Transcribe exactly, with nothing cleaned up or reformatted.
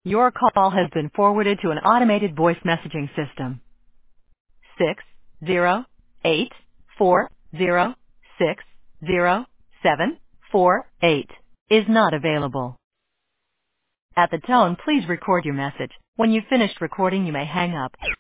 Your call has been forwarded to an automated voice messaging system. Six zero eight four zero six zero seven four eight is not available. At the tone, please record your message. When you've finished recording, you may hang up.